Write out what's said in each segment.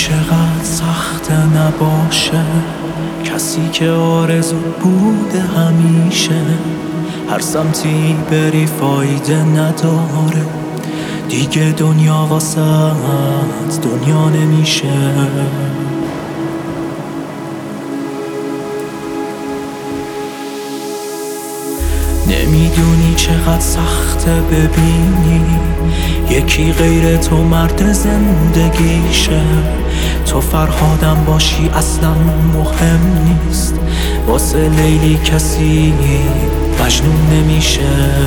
چقدر سخت نباشه کسی که آرزوت بوده همیشه. هر سمتی بری فایده نداره دیگه، دنیا واسط دنیا نمیشه. نمیدونی چقدر سخته ببینی یکی غیر تو مرد زندگیشه. تو فرهادم باشی اصلا مهم نیست، واسه لیلی کسی مجنون نمیشه.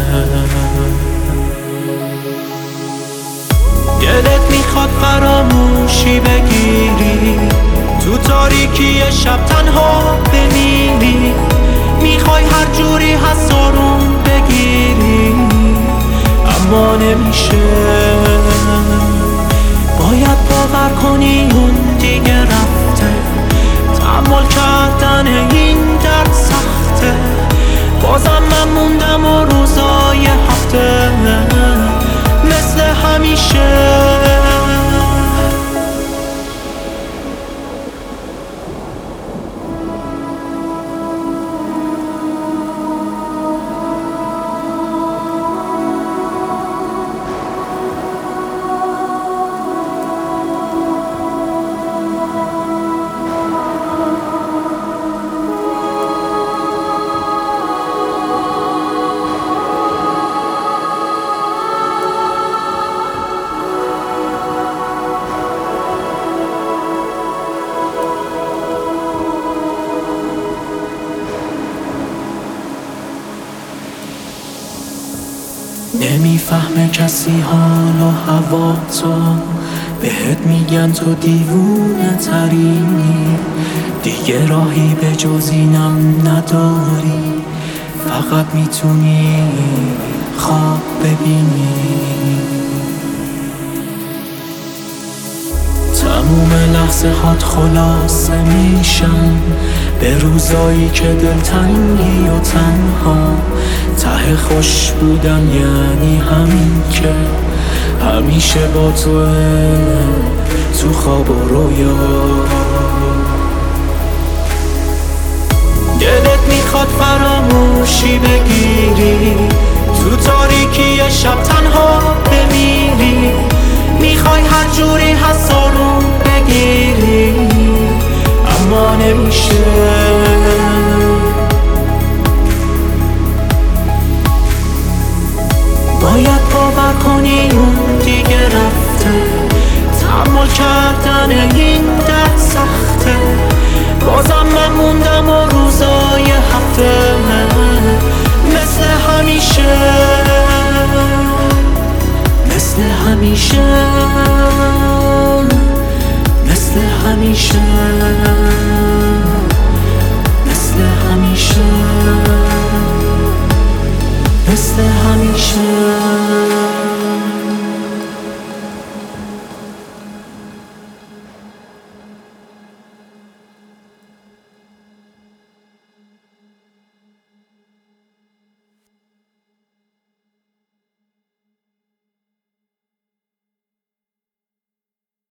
دلت میخواد فراموشی بگیری، تو تاریکی شب تنها بمیری. میخوای هر جوری هست آروم بگیری اما نمیشه. باید باور کنی اون دیگه رفته، تحمل کردن این درد سخته. بازم من موندم و روزای هفته مثل همیشه. نمیفهمه کسی حال و هوا تو، بهت میگن تو دیوونه ترینی. دیگه راهی به جز اینم نداری، فقط میتونی خواب ببینی. تموم لحظه هات خلاصه میشن به روزایی که دلتنگی و تنها. ته خوش بودن یعنی همین که همیشه با تو خواب و رویا. دلت میخواد فراموشی بگیری، تو تاریکی شب تنها بمیری. میخوای هر جوری هست آروم بگیری اما نمیشه. باید باور کنی اون دیگه رفته، تحمل کردن این درد سخته. بازم من موندم و روزای هفته مثل همیشه، مثل همیشه، مثل همیشه، مثل همیشه، مثل همیشه.